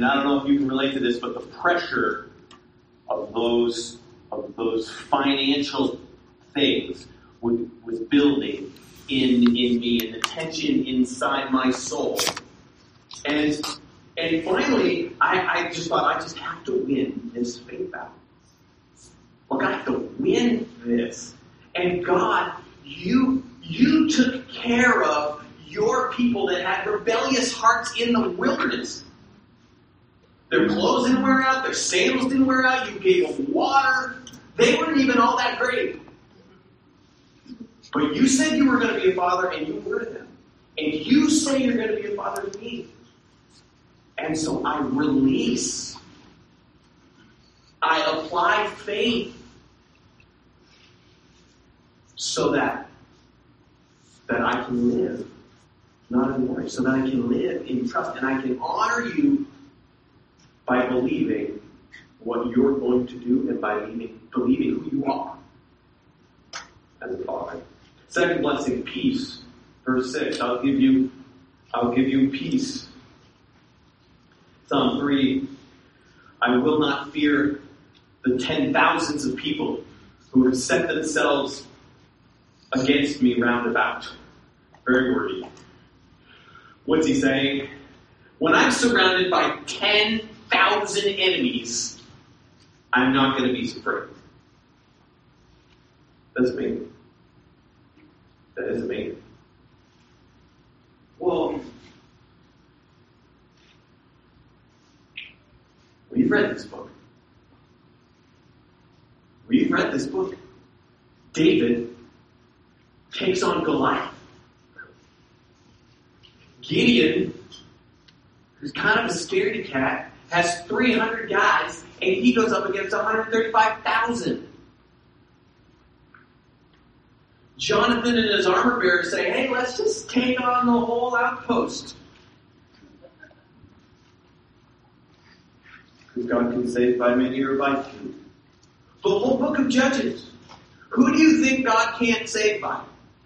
and I don't know if you can relate to this, but the pressure of those financial things was building in me, and the tension inside my soul. And finally, I just thought, I just have to win this faith battle. Look, I have to win this. And God, you took care of your people that had rebellious hearts in the wilderness. Their clothes didn't wear out, their sandals didn't wear out, you gave them water. They weren't even all that great. But you said you were going to be a father, and you were to them. And you say you're going to be a father to me. And so I release. I apply faith so that I can live, not in worry, so that I can live in trust, and I can honor you by believing what you're going to do and by believing who you are as a father. Second blessing, peace. Verse 6, I'll give you peace. Psalm 3, I will not fear the 10,000s of people who have set themselves against me round about. Very wordy. What's he saying? When I'm surrounded by 10,000 enemies, I'm not going to be afraid. That's me. That is amazing. Well, we've read this book. David takes on Goliath. Gideon, who's kind of a scaredy cat, has 300 guys, and he goes up against 135,000. Jonathan and his armor bearer say, hey, let's just take on the whole outpost. Because God can save by many or by few. The whole book of Judges. Who do you think God can't save by?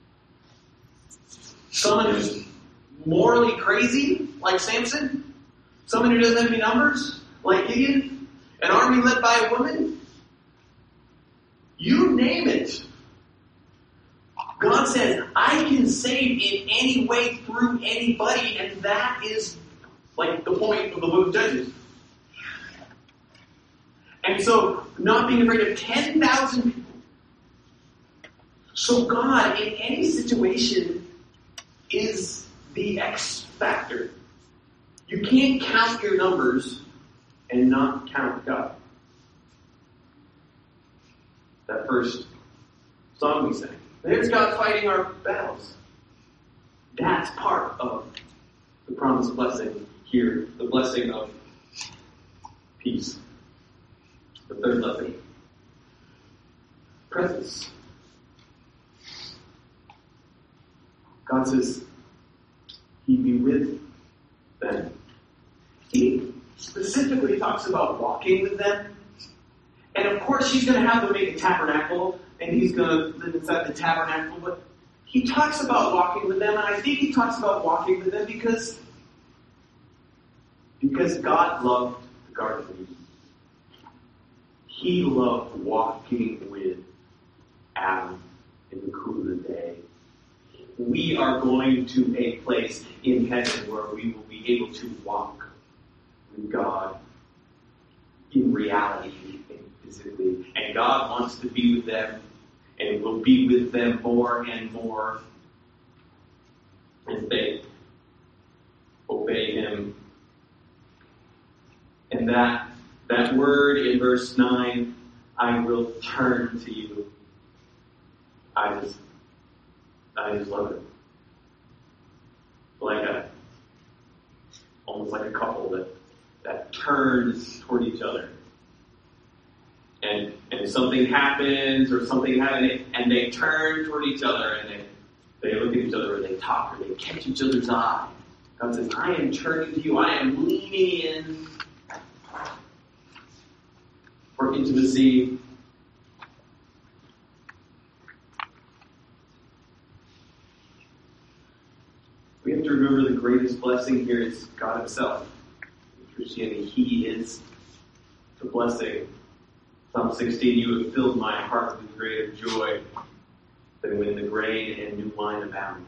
Someone who's morally crazy, like Samson? Someone who doesn't have any numbers, like Gideon? An army led by a woman? You name it. God says, I can save in any way through anybody, and that is like the point of the book of Judges. And so, not being afraid of 10,000 people. So God, in any situation, is the X factor. You can't count your numbers and not count God. That first song we sang. There's God fighting our battles. That's part of the promised blessing here, the blessing of peace. The third blessing, presence. God says He'd be with them. He specifically talks about walking with them. And of course, He's going to have them make a tabernacle, and He's going to live inside the tabernacle. But He talks about walking with them, and I think He talks about walking with them because God loved the Garden of Eden. He loved walking with Adam in the cool of the day. We are going to a place in heaven where we will be able to walk with God in reality and physically. And God wants to be with them and will be with them more and more as they obey Him. And that word in verse 9, I will turn to you. I just love it. Almost like a couple that turns toward each other. And something happens or something happens and they turn toward each other and they look at each other or they talk or they catch each other's eye. God says, I am turning to you. I am leaning in for intimacy. We have to remember the greatest blessing here is God Himself. Christianity. He is the blessing. Psalm 16, you have filled my heart with greater joy than when the grain and new wine abound.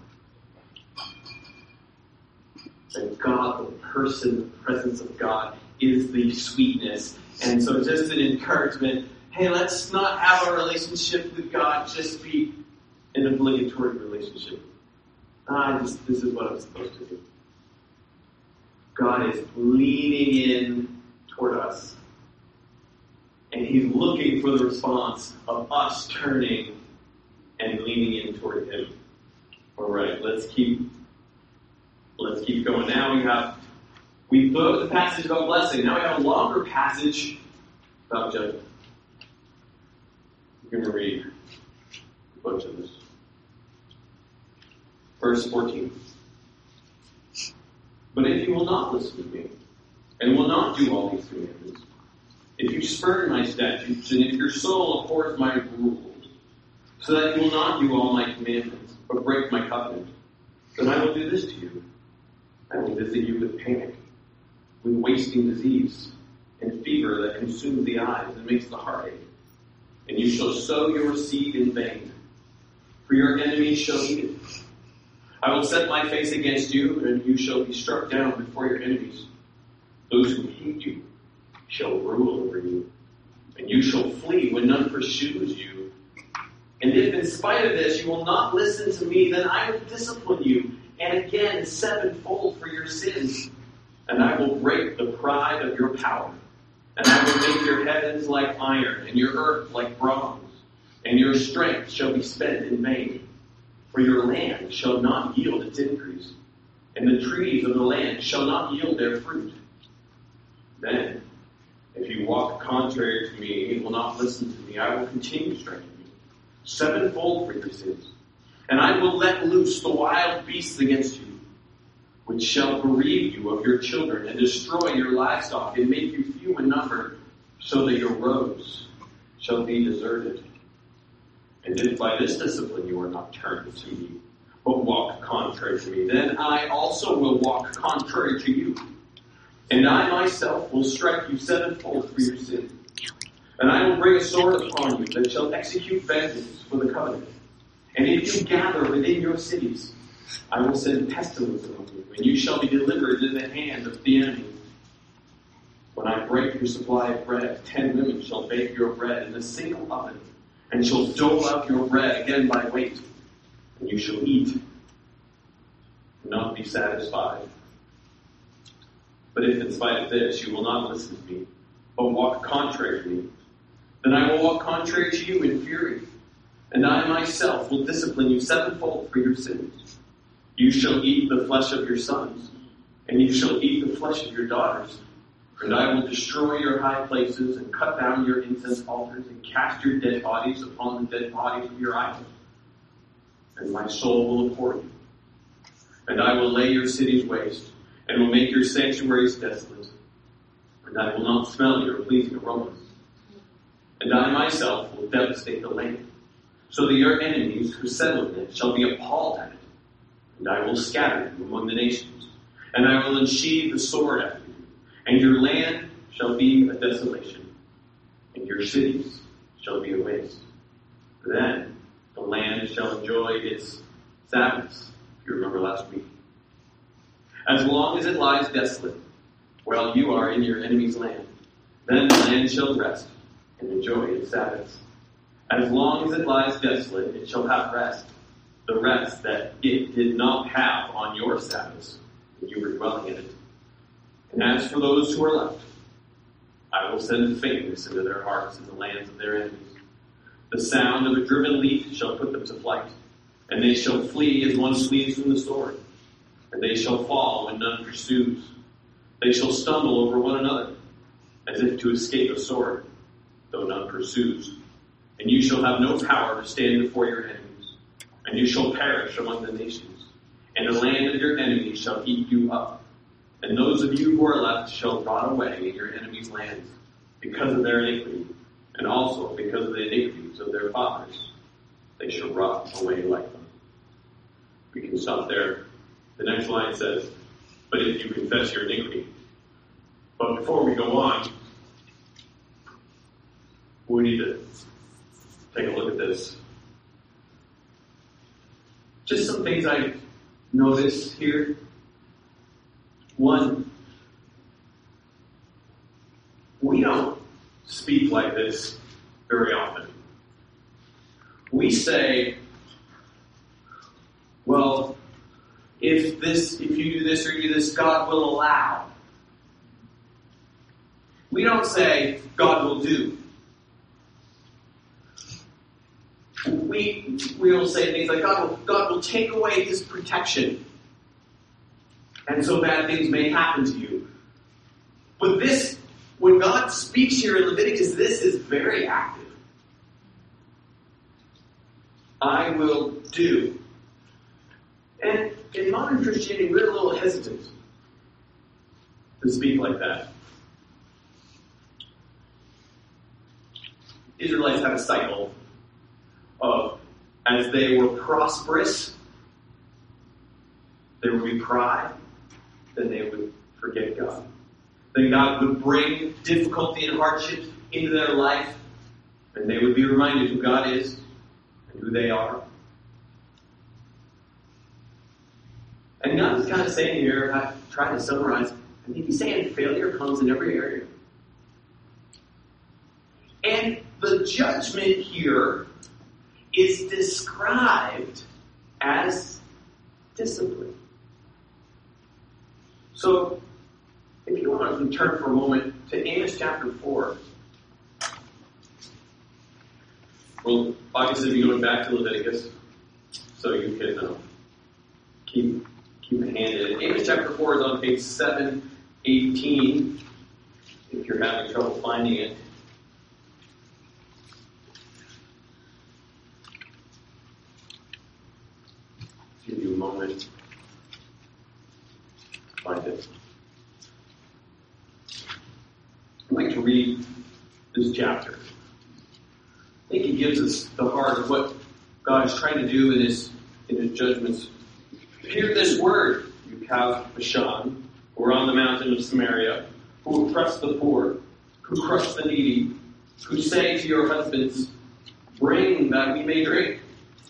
And God, the person, the presence of God, is the sweetness. And so just an encouragement, hey, let's not have our relationship with God just be an obligatory relationship. This is what I'm supposed to do. God is leaning in toward us. And he's looking for the response of us turning and leaning in toward him. All right, let's keep going. Now we put the passage about blessing. Now we have a longer passage about judgment. We're going to read a bunch of this. Verse 14. But if you will not listen to me, and will not do all these commandments, if you spurn my statutes, and if your soul abhors my rules, so that you will not do all my commandments, but break my covenant, then I will do this to you. I will visit you with panic, with wasting disease, and fever that consumes the eyes and makes the heart ache. And you shall sow your seed in vain, for your enemies shall eat it. I will set my face against you, and you shall be struck down before your enemies. Those who hate you shall rule over you, and you shall flee when none pursues you. And if in spite of this you will not listen to me, then I will discipline you, and again sevenfold for your sins. And I will break the pride of your power, and I will make your heavens like iron, and your earth like bronze, and your strength shall be spent in vain. For your land shall not yield its increase, and the trees of the land shall not yield their fruit. Then, if you walk contrary to me and will not listen to me, I will continue striking you, sevenfold for your sins. And I will let loose the wild beasts against you, which shall bereave you of your children, and destroy your livestock, and make you few in number, so that your roads shall be deserted. And if by this discipline you are not turned to me, but walk contrary to me, then I also will walk contrary to you. And I myself will strike you sevenfold for your sin. And I will bring a sword upon you that shall execute vengeance for the covenant. And if you gather within your cities, I will send pestilence among you, and you shall be delivered into the hand of the enemy. When I break your supply of bread, 10 women shall bake your bread in a single oven, and shall dole out your bread again by weight, and you shall eat, and not be satisfied. But if in spite of this you will not listen to me, but walk contrary to me, then I will walk contrary to you in fury, and I myself will discipline you sevenfold for your sins. You shall eat the flesh of your sons, and you shall eat the flesh of your daughters. And I will destroy your high places, and cut down your incense altars, and cast your dead bodies upon the dead bodies of your idols. And my soul will abhor you. And I will lay your cities waste, and will make your sanctuaries desolate. And I will not smell your pleasing aromas. And I myself will devastate the land, so that your enemies who settle in it shall be appalled at it. And I will scatter you among the nations, and I will unsheathe the sword after you. And your land shall be a desolation, and your cities shall be a waste. Then the land shall enjoy its Sabbaths, if you remember last week. As long as it lies desolate, while you are in your enemy's land, then the land shall rest and enjoy its Sabbaths. As long as it lies desolate, it shall have rest, the rest that it did not have on your Sabbaths, when you were dwelling in it. And as for those who are left, I will send faintness into their hearts in the lands of their enemies. The sound of a driven leaf shall put them to flight, and they shall flee as one flees from the sword. And they shall fall when none pursues. They shall stumble over one another, as if to escape a sword, though none pursues. And you shall have no power to stand before your enemies, and you shall perish among the nations. And the land of your enemies shall eat you up. And those of you who are left shall rot away in your enemies' lands, because of their iniquity, and also because of the iniquities of their fathers. They shall rot away like them. We can stop there. The next line says, but if you confess your iniquity, But before we go on, we need to take a look at this. Just some things I noticed here. One, we don't speak like this very often. We say, well, if you do this or you do this, God will allow. We don't say, God will do. We'll say things like, God will take away His protection, and so bad things may happen to you. But this, when God speaks here in Leviticus, this is very active. I will do. And in modern Christianity, we're a little hesitant to speak like that. Israelites had a cycle of, as they were prosperous, there would be pride, then they would forget God. Then God would bring difficulty and hardships into their life, and they would be reminded who God is and who they are. And God is kind of saying here, I try to summarize, I think He's saying failure comes in every area. And the judgment here is described as discipline. So, if you want to turn for a moment to Amos chapter 4. Well, obviously we're going back to Leviticus, so you can keep a hand in it. Amos chapter 4 is on page 718, if you're having trouble finding it. Give you a moment to find it. I'd like to read this chapter. I think it gives us the heart of what God is trying to do in His judgments. Hear this word, you cows of Bashan, who are on the mountain of Samaria, who oppress the poor, who crush the needy, who say to your husbands, bring that we may drink.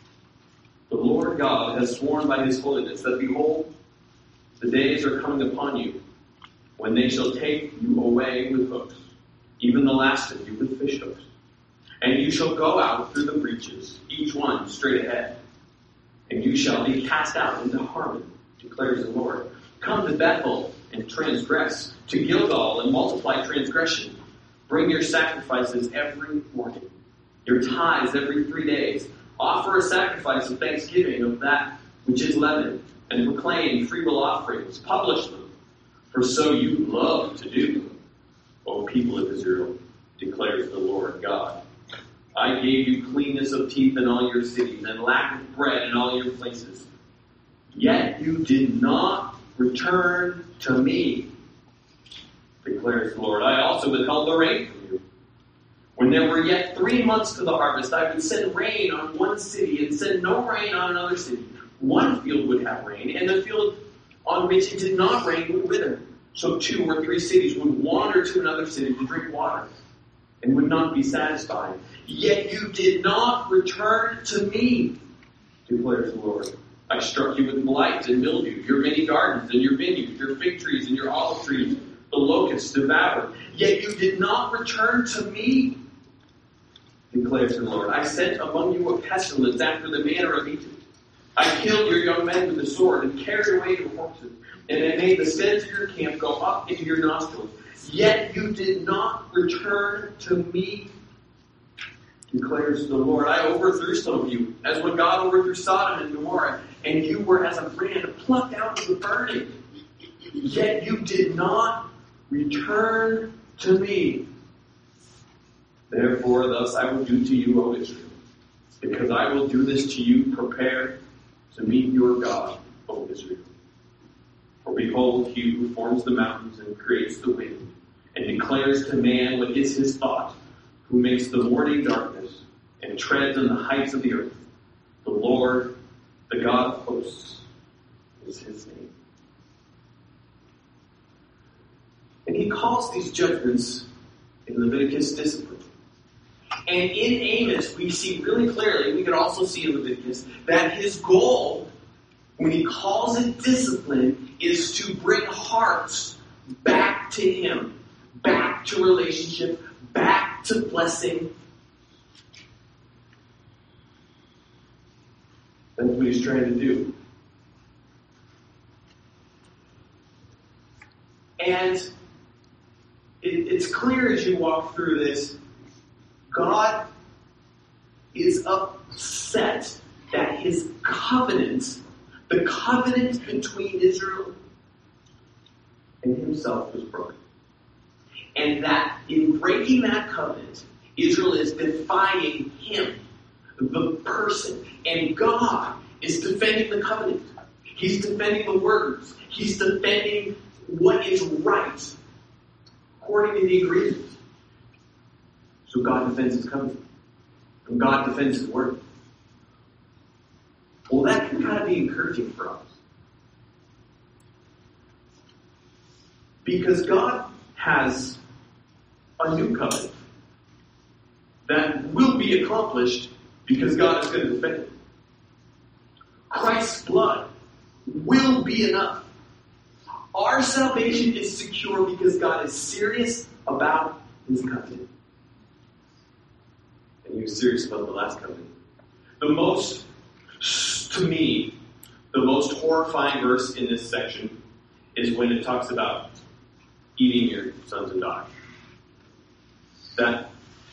The Lord God has sworn by His holiness that, behold, the days are coming upon you, when they shall take you away with hooks, even the last of you with fish hooks. And you shall go out through the breaches, each one straight ahead. And you shall be cast out into Harmon, declares the Lord. Come to Bethel and transgress, to Gilgal and multiply transgression. Bring your sacrifices every morning, your tithes every 3 days. Offer a sacrifice of thanksgiving of that which is leavened, and proclaim freewill offerings. Publish them, for so you love to do, O people of Israel, declares the Lord God. I gave you cleanness of teeth in all your cities, and lack of bread in all your places. Yet you did not return to me, declares the Lord. I also withheld the rain from you. When there were yet 3 months to the harvest, I would send rain on one city and send no rain on another city. One field would have rain, and the field on which it did not rain would wither. So 2 or 3 cities would wander to another city to drink water, and would not be satisfied. Yet you did not return to me, declares the Lord. I struck you with blight and mildew, your many gardens and your vineyards, your fig trees and your olive trees, the locusts devoured. Yet you did not return to me, declares the Lord. I sent among you a pestilence after the manner of Egypt. I killed your young men with the sword and carried away your horses, and I made the steads of your camp go up into your nostrils. Yet you did not return to me, declares the Lord. I overthrew some of you, as when God overthrew Sodom and Gomorrah, and you were as a brand plucked out of the burning. Yet you did not return to me. Therefore, thus I will do to you, O Israel, because I will do this to you. Prepare to meet your God, O Israel. For behold, He who forms the mountains and creates the wind, and declares to man what is his thought, who makes the morning darkness and treads on the heights of the earth. The Lord, the God of hosts, is His name. And he calls these judgments in Leviticus discipline. And in Amos, we see really clearly, we can also see in Leviticus, that his goal, when he calls it discipline, is to bring hearts back to him, back to relationship, back to blessing. That's what he's trying to do. And it's clear as you walk through this, God is upset that his covenant, the covenant between Israel and himself, was broken. And that in breaking that covenant, Israel is defying him, the person. And God is defending the covenant. He's defending the words. He's defending what is right according to the agreement. So God defends his covenant. And God defends his word. Well, that can kind of be encouraging for us. Because God has a new covenant that will be accomplished because God is going to defend it. Christ's blood will be enough. Our salvation is secure because God is serious about his covenant. And he was serious about the last covenant. To me, the most horrifying verse in this section is when it talks about eating your sons and daughters. That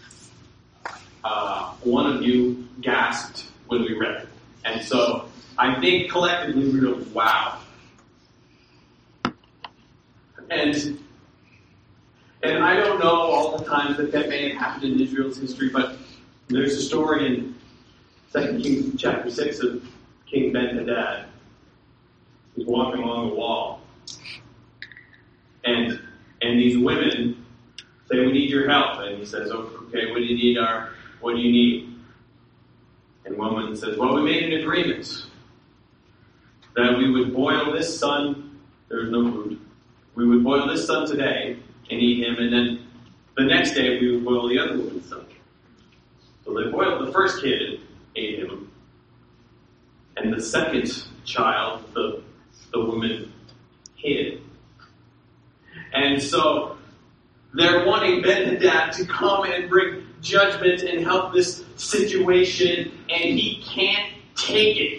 one of you gasped when we read it. And so I think collectively we were like, wow. And I don't know all the times that may have happened in Israel's history, but there's a story in 2 Kings chapter 6 of King Ben-Hadad. He's walking along the wall. And these women say, we need your help. And he says, okay, what do you need? And one woman says, well, we made an agreement that we would boil this son. There's no food. We would boil this son today and eat him, and then the next day we would boil the other woman's son. So they boiled the first kid and ate him. And the second child, the woman hid. And so they're wanting Ben-Hadad to come and bring judgment and help this situation, and he can't take it.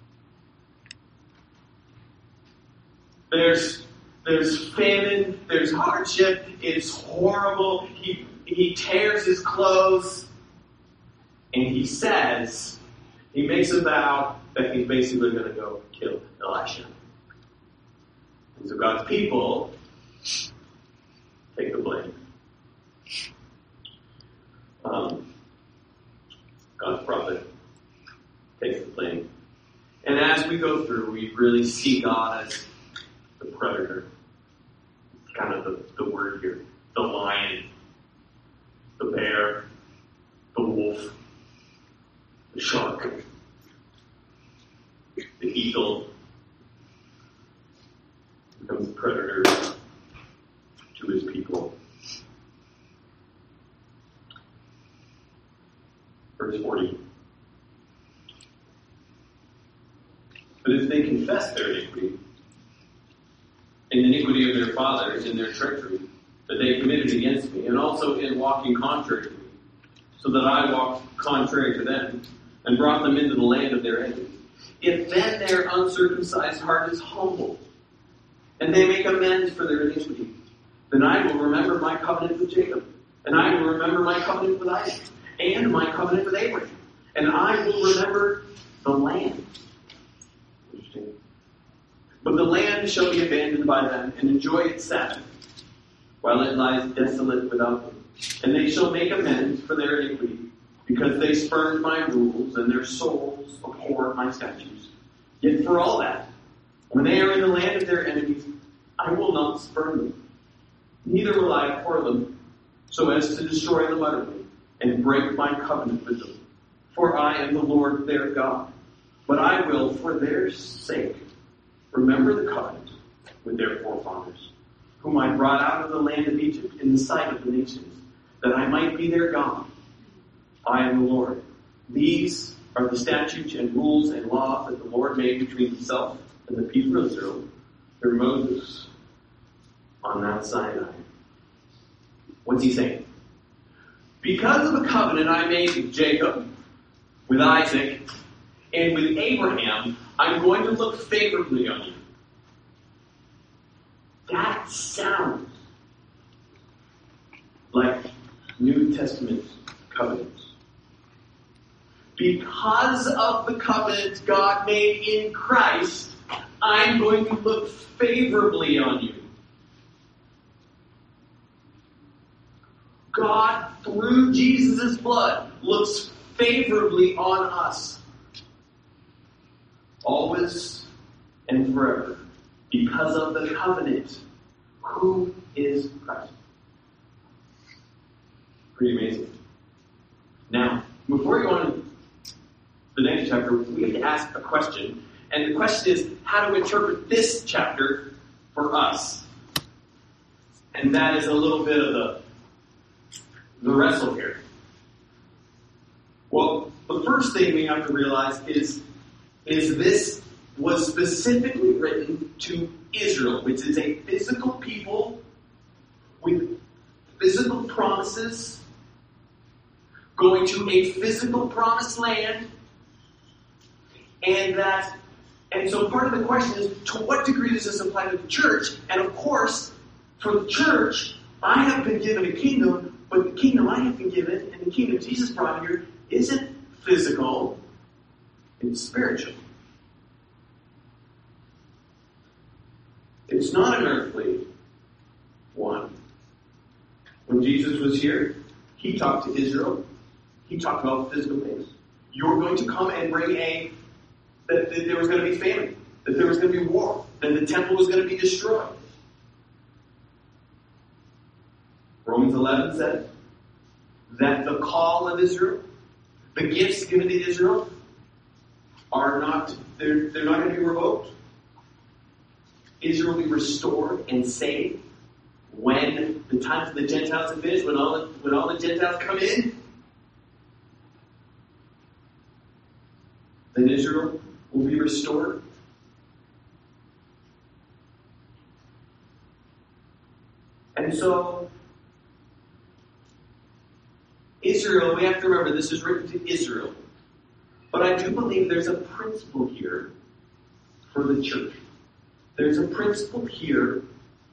There's famine, there's hardship, it's horrible. He tears his clothes, and he makes a vow that he's basically going to go kill Elisha. And so God's people take the blame. God's prophet takes the blame. And as we go through, we really see God as the predator. It's kind of the word here. The lion, the bear, the wolf, the shark, the eagle. Becomes the predator to his people. Verse 40. But if they confess their iniquity, and the iniquity of their fathers in their treachery that they committed against me, and also in walking contrary to me, so that I walked contrary to them, and brought them into the land of their enemies, if then their uncircumcised heart is humble, and they make amends for their iniquity, then I will remember my covenant with Jacob, and I will remember my covenant with Isaac, and my covenant with Abraham, and I will remember the land. Interesting. But the land shall be abandoned by them, and enjoy its Sabbath, while it lies desolate without them. And they shall make amends for their iniquity, because they spurned my rules, and their souls abhor my statutes. Yet for all that, when they are in the land of their enemies, I will not spurn them, neither will I abhor them, so as to destroy them utterly, and break my covenant with them. For I am the Lord their God. But I will, for their sake, remember the covenant with their forefathers, whom I brought out of the land of Egypt in the sight of the nations, that I might be their God. I am the Lord. These are the statutes and rules and laws that the Lord made between himself and the people of Israel through Moses on Mount Sinai. What's he saying? Because of the covenant I made with Jacob, with Isaac, and with Abraham, I'm going to look favorably on you. That sounds like New Testament covenants. Because of the covenant God made in Christ, I'm going to look favorably on you. God, through Jesus' blood, looks favorably on us. Always and forever. Because of the covenant. Who is Christ? Pretty amazing. Now, before we go on to the next chapter, we have to ask a question. And the question is, how to interpret this chapter for us. And that is a little bit of the wrestle here. Well, the first thing we have to realize is this was specifically written to Israel, which is a physical people with physical promises, going to a physical promised land, and so part of the question is, to what degree does this apply to the church? And of course, for the church, I have been given a kingdom, but the kingdom I have been given, and the kingdom Jesus brought here, isn't physical, it's spiritual. It's not an earthly one. When Jesus was here, he talked to Israel. He talked about physical things. You're going to come and bring that there was going to be famine, that there was going to be war, that the temple was going to be destroyed. Romans 11 said that the call of Israel, the gifts given to Israel, they're not going to be revoked. Israel will be restored and saved when the times of the Gentiles are finished, when all the Gentiles come in. Then Israel will be restored. And so, Israel, we have to remember this is written to Israel. But I do believe there's a principle here for the church. There's a principle here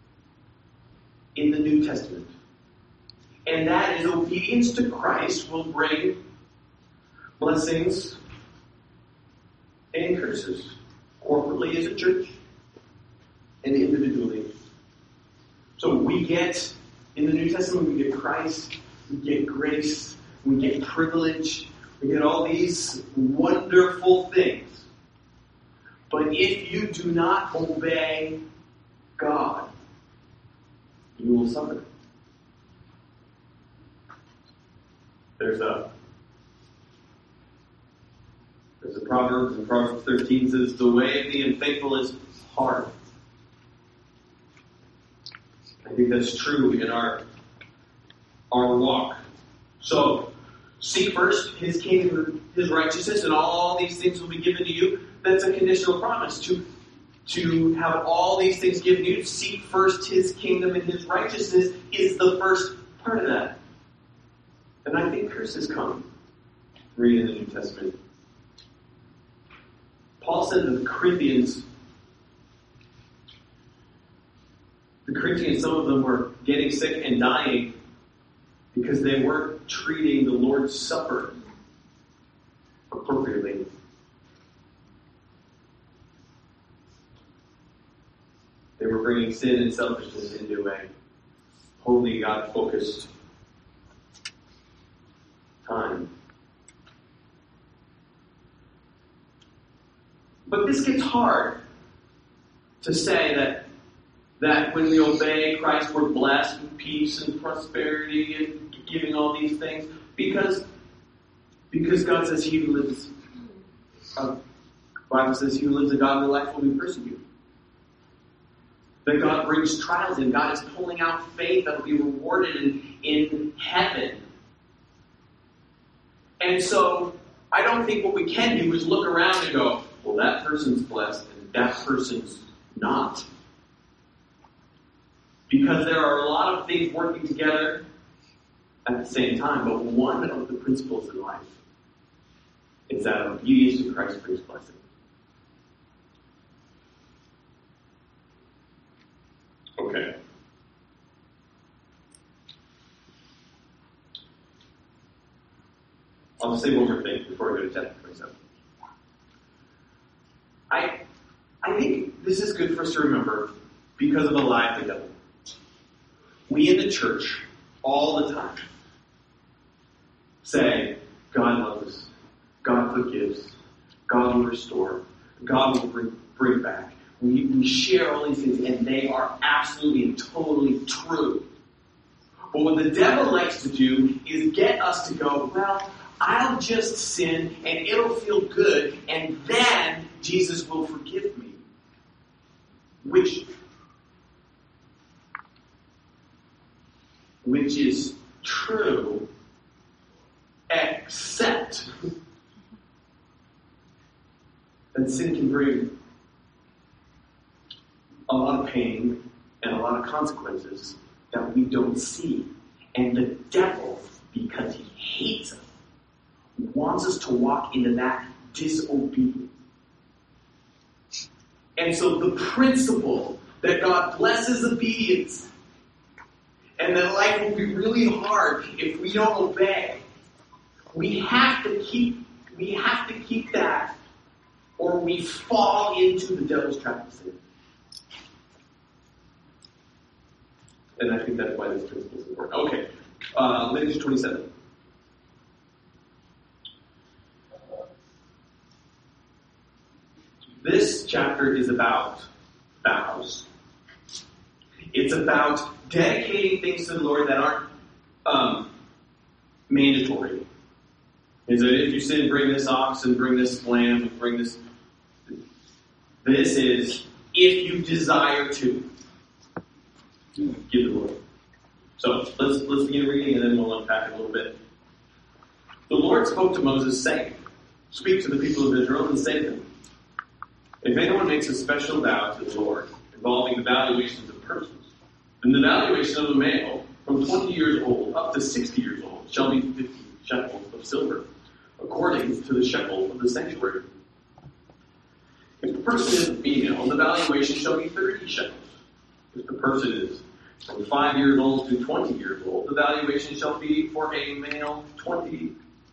in the New Testament. And that is obedience to Christ will bring blessings and curses. Corporately as a church and individually. So we get, in the New Testament, we get Christ, we get grace, we get privilege, we get all these wonderful things. But if you do not obey God, you will suffer. There's a proverb in Proverbs 13 says, the way of the unfaithful is hard. I think that's true in our walk. So, seek first his kingdom, his righteousness, and all these things will be given to you. That's a conditional promise. To have all these things given to you, seek first his kingdom and his righteousness is the first part of that. And I think curses come reading the New Testament. Paul said to the Corinthians, some of them were getting sick and dying because they weren't treating the Lord's Supper appropriately. They were bringing sin and selfishness into a holy, God-focused time. But this gets hard to say that when we obey Christ, we're blessed with peace and prosperity and giving all these things, because God says he who lives, the Bible says he who lives a godly life will be persecuted. that God brings trials in. God is pulling out faith that will be rewarded in heaven. And so, I don't think what we can do is look around and go, well, that person's blessed and that person's not. Because there are a lot of things working together at the same time, but one of the principles in life is that obedience to Christ brings blessing. Okay. I'll just say one more thing before I go to chapter 27. I think this is good for us to remember because of the lie of the devil. We in the church, all the time, say, God loves us, God forgives, God will restore, God will bring back. We share all these things, and they are absolutely and totally true. But what the devil likes to do is get us to go, well, I'll just sin, and it'll feel good, and then Jesus will forgive me. Which is true, except that sin can bring a lot of pain and a lot of consequences that we don't see. And the devil, because he hates us, wants us to walk into that disobedience. And so the principle that God blesses obedience and that life will be really hard if we don't obey, we have to keep that, or we fall into the devil's trap of sin. And I think that's why this principle is important. Okay, Leviticus 27. This chapter is about vows. It's about dedicating things to the Lord that aren't mandatory. Is that if you sin, bring this ox and bring this lamb and bring this. This is if you desire to give the Lord. So let's begin reading and then we'll unpack it a little bit. The Lord spoke to Moses, saying, "Speak to the people of Israel and say to them, if anyone makes a special vow to the Lord involving the valuations of persons, then the valuation of a male from 20 years old up to 60 years old shall be 50 shekels of silver, according to the shekel of the sanctuary. If the person is a female, the valuation shall be 30 shekels. If the person is from 5 years old to 20 years old, the valuation shall be for a male 20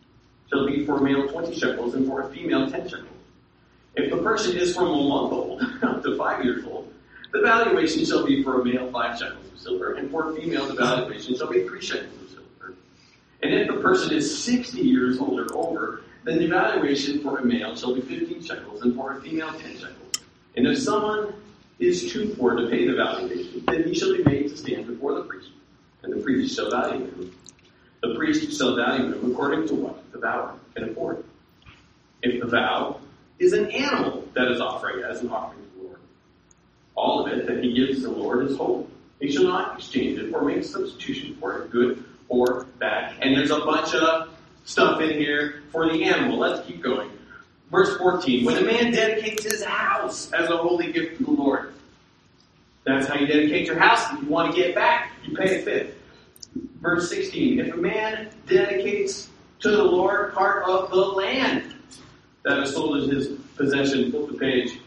shekels, and for a female 10 shekels. If the person is from a month old up to 5 years old, the valuation shall be for a male 5 shekels of silver, and for a female the valuation shall be 3 shekels of silver. And if the person is 60 years old or over, then the valuation for a male shall be 15 shekels, and for a female 10 shekels. And if someone is too poor to pay the valuation, then he shall be made to stand before the priest, and the priest shall value him. The priest shall value him according to what the vow can afford. If the vow is an animal that is offering as an offering to the Lord, all of it that he gives to the Lord is holy. He shall not exchange it or make substitution for it, good or bad." And there's a bunch of stuff in here for the animal. Let's keep going. Verse 14, when a man dedicates his house as a holy gift to the Lord. That's how you dedicate your house. If you want to get it back, you pay a fifth. Verse 16, if a man dedicates to the Lord part of the land that is sold as his possession, flip the page.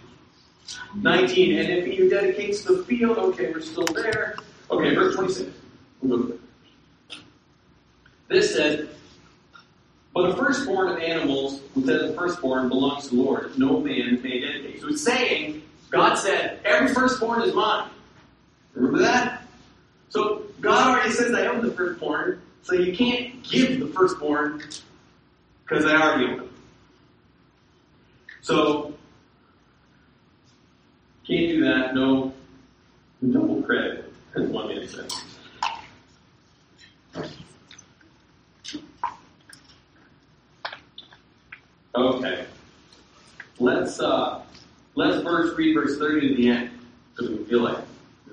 19, and if he dedicates the field, okay, we're still there. Okay, verse 26. We'll go. This says, but a firstborn of animals, who says the firstborn belongs to the Lord, no man may dedicate. So it's saying, God said, every firstborn is mine. Remember that? So God already says I own the firstborn, so you can't give the firstborn because I already own it. So, can't do that, no double credit, as one man said. Okay. Let's read verse 30 to the end, because we feel like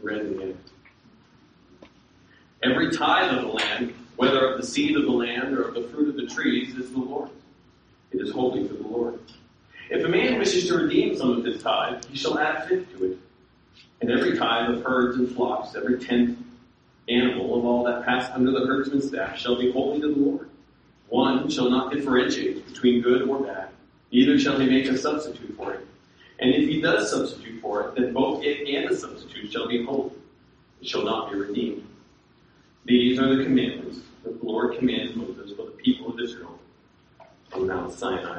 whether of the seed of the land or of the fruit of the trees, is the Lord. It is holy to the Lord. If a man wishes to redeem some of his tithe, he shall add a fifth to it. And every tithe of herds and flocks, every 10th animal of all that pass under the herdsman's staff shall be holy to the Lord. One shall not differentiate between good or bad, neither shall he make a substitute for it. And if he does substitute for it, then both it and the substitute shall be holy. It shall not be redeemed. These are the commandments that the Lord commanded Moses for the people of Israel on Mount Sinai.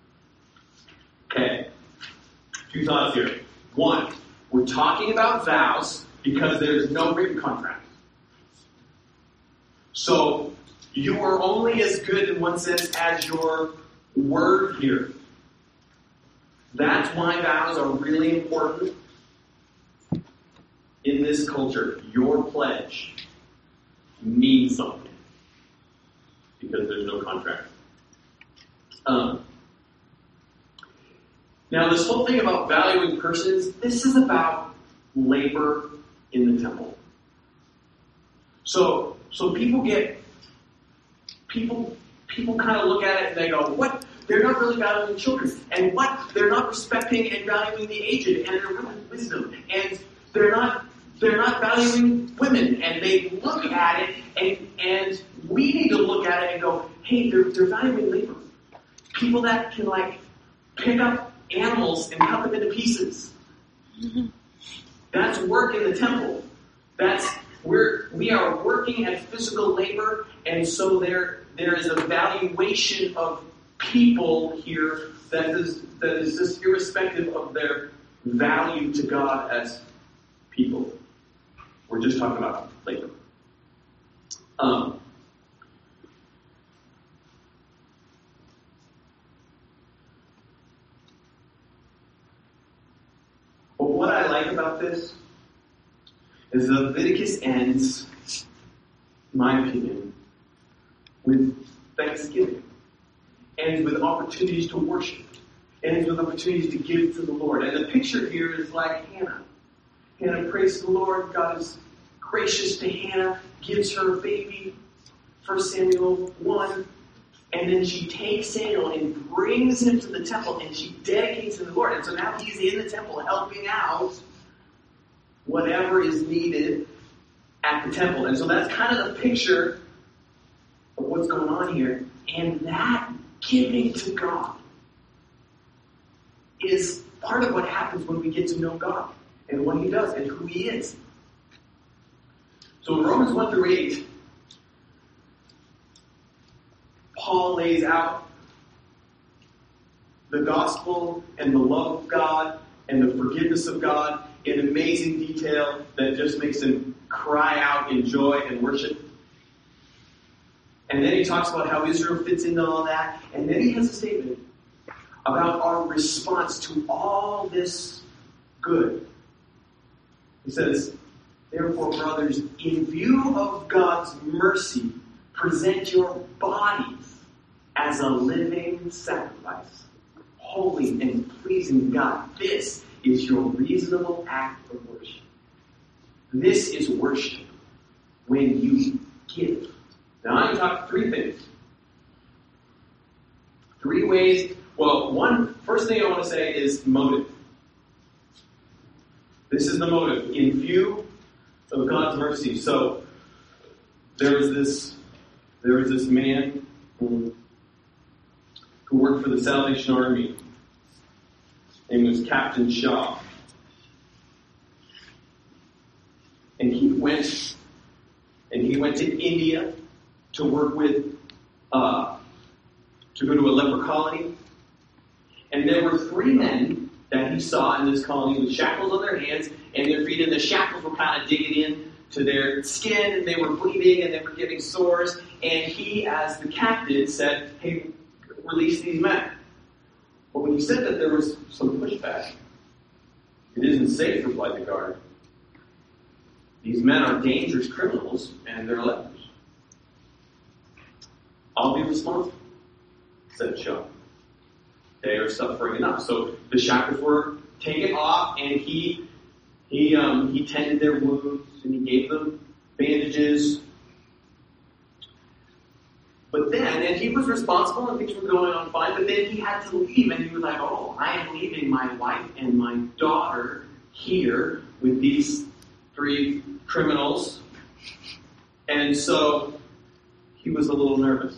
Okay, 2 thoughts here. 1, we're talking about vows because there's no written contract. So, you are only as good in one sense as your word here. That's why vows are really important in this culture. Your pledge means something because there's no contract. Now, this whole thing about valuing persons, this is about labor in the temple. So people kind of look at it and they go, what? They're not really valuing children. And what? They're not respecting and valuing the aged and their wisdom. And they're not valuing women. And they look at it and we need to look at it and go, hey, they're valuing labor. People that can pick up animals and cut them into pieces. Mm-hmm. That's work in the temple. We are working at physical labor, and so there is a valuation of people here that is just irrespective of their value to God as people. We're just talking about labor. But what I like about this is Leviticus ends, in my opinion, with thanksgiving, ends with opportunities to worship, ends with opportunities to give to the Lord. And the picture here is like Hannah. Hannah prays to the Lord. God is gracious to Hannah, gives her a baby, 1 Samuel 1, and then she takes Samuel and brings him to the temple, and she dedicates him to the Lord. And so now he's in the temple helping out whatever is needed at the temple. And so that's kind of the picture of what's going on here. And that giving to God is part of what happens when we get to know God and what He does and who He is. So in Romans 1 through 8, Paul lays out the gospel and the love of God and the forgiveness of God in amazing detail that just makes him cry out in joy and worship. And then he talks about how Israel fits into all that. And then he has a statement about our response to all this good. He says, therefore, brothers, in view of God's mercy, present your bodies as a living sacrifice, holy and pleasing to God. This is your reasonable act of worship. This is worship when you give. Now I'm going to talk 3 things. 3 ways. Well, first thing I want to say is motive. This is the motive. In view of God's mercy. So there was this man who worked for the Salvation Army. His name was Captain Shaw. And he went to India to work with, to go to a leper colony. And there were 3 men that he saw in this colony with shackles on their hands and their feet, and the shackles were kind of digging in to their skin, and they were bleeding, and they were getting sores. And he, as the captain, said, hey, release these men. But when he said that, there was some pushback. It isn't safe, replied the guard. These men are dangerous criminals, and they're lepers. I'll be responsible, said Shaw. They are suffering enough. So the shackles were taken off, and he tended their wounds, and he gave them bandages. But then, and he was responsible and things were going on fine, but then he had to leave and he was like, oh, I am leaving my wife and my daughter here with these 3 criminals. And so he was a little nervous.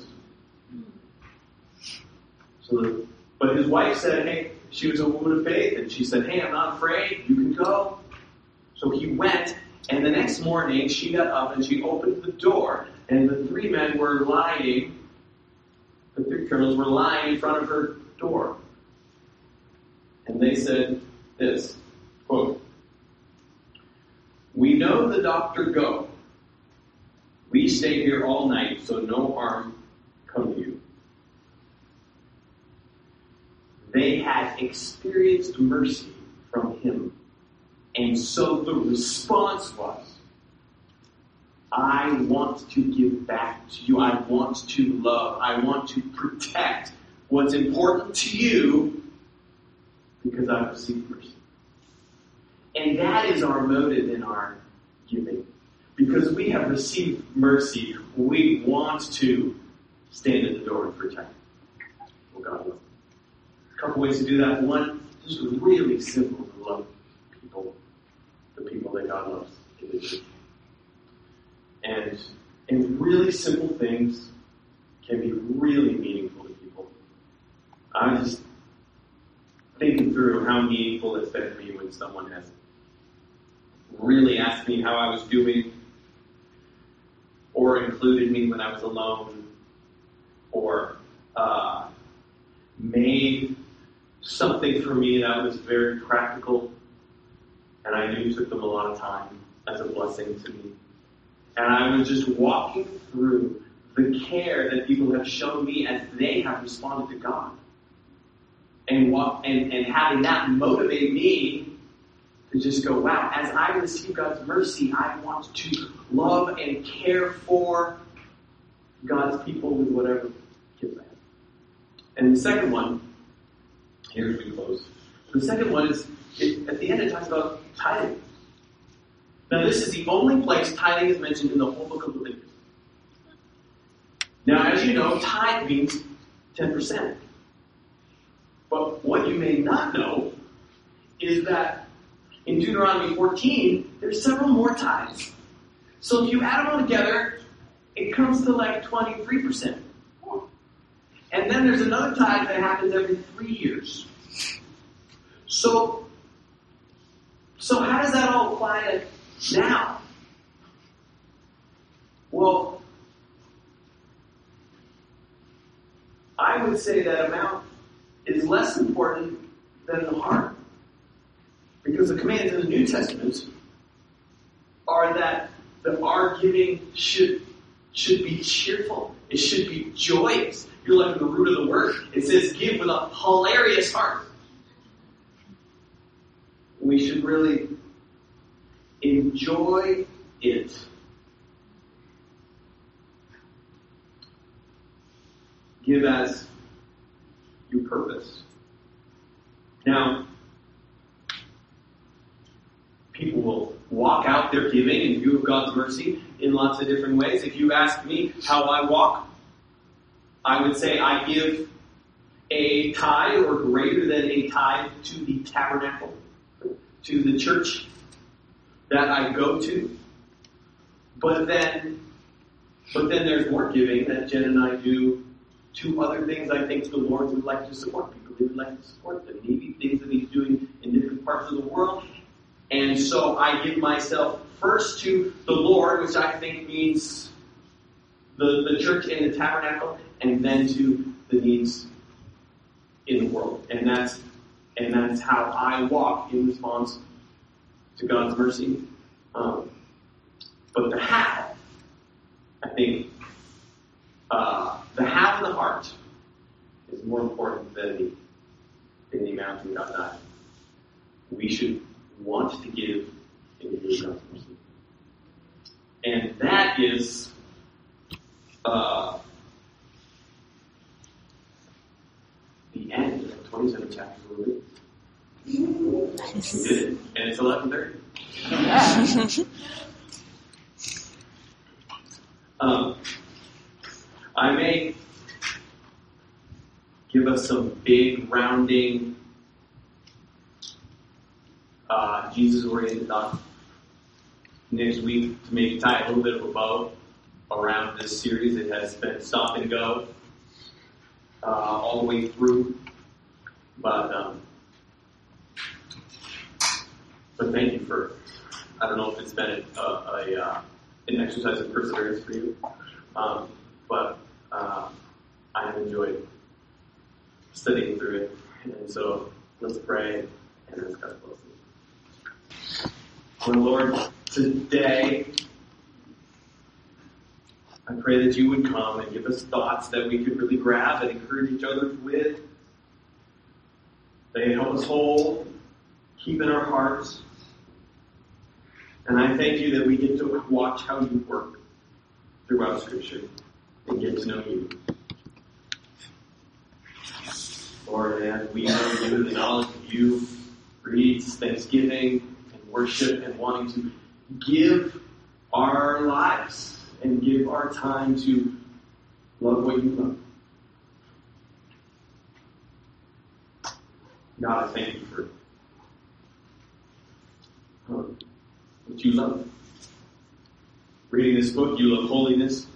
But his wife said, hey, she was a woman of faith, and she said, hey, I'm not afraid, you can go. So he went, and the next morning she got up and she opened the door, and the 3 men were lying, the 3 criminals were lying in front of her door. And they said this, quote, we know the doctor go. We stay here all night, so no harm come to you. They had experienced mercy from him. And so the response was, I want to give back to you. I want to love. I want to protect what's important to you because I've received mercy. And that is our motive in our giving. Because we have received mercy, we want to stand at the door and protect what God loves. A couple ways to do that. One, just really simple to love people, the people that God loves individually. And really simple things can be really meaningful to people. I'm just thinking through how meaningful it's been to me when someone has really asked me how I was doing, or included me when I was alone, or made something for me that was very practical, and I knew took them a lot of time as a blessing to me. And I was just walking through the care that people have shown me as they have responded to God. And having that motivate me to just go, wow, as I receive God's mercy, I want to love and care for God's people with whatever gives I have. And the second one, here as we close. The second one is, at the end it talks about tithing. Now this is the only place tithing is mentioned in the whole book of Leviticus. Now as you know, tithe means 10%. But what you may not know is that in Deuteronomy 14, there's several more tithes. So if you add them all together, it comes to like 23%. And then there's another tithe that happens every 3 years. So how does that all apply to now? Well, I would say that amount is less important than the heart. Because the commands in the New Testament are that our giving should be cheerful. It should be joyous. You're looking at the root of the word. It says give with a hilarious heart. We should really enjoy it. Give as you purpose. Now, people will walk out their giving in view of God's mercy in lots of different ways. If you ask me how I walk, I would say I give a tithe or greater than a tithe to the tabernacle, to the church that I go to. But then there's more giving that Jen and I do to other things I think the Lord would like to support. People He would like to support, the needy things that He's doing in different parts of the world. And so I give myself first to the Lord, which I think means the church and the tabernacle, and then to the needs in the world. And that's how I walk in response to God's mercy. But the how, I think, the how in the heart is more important than the amount in God's eye. We should want to give in the name of God's mercy. And that is the end of the 27th chapter of Leviticus. We did it, and it's 11:30. I may give us some big, rounding, Jesus-oriented thoughts next week to maybe tie a little bit of a bow around this series. It has been stop and go all the way through. But thank you for, I don't know if it's been an exercise of perseverance for you, but I have enjoyed studying through it. And so let's pray and ask God closely. Well, Lord, today I pray that you would come and give us thoughts that we could really grab and encourage each other with. They help us hold, keep in our hearts. And I thank you that we get to watch how you work throughout Scripture and get to know you. Lord, as we know you, the knowledge of you breeds thanksgiving and worship and wanting to give our lives and give our time to love what you love. God, I thank you for what you love. Reading this book, you love holiness.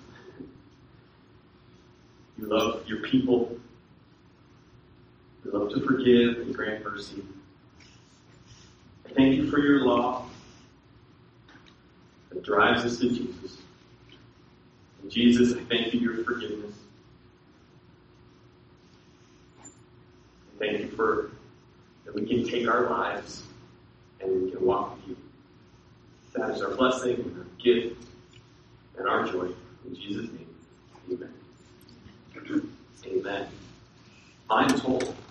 You love your people. You love to forgive and grant mercy. I thank you for your law that drives us to Jesus. And Jesus, I thank you for your forgiveness. I thank you for that we can take our lives and we can walk with you. That is our blessing and our gift and our joy. In Jesus' name, amen. Amen. I'm told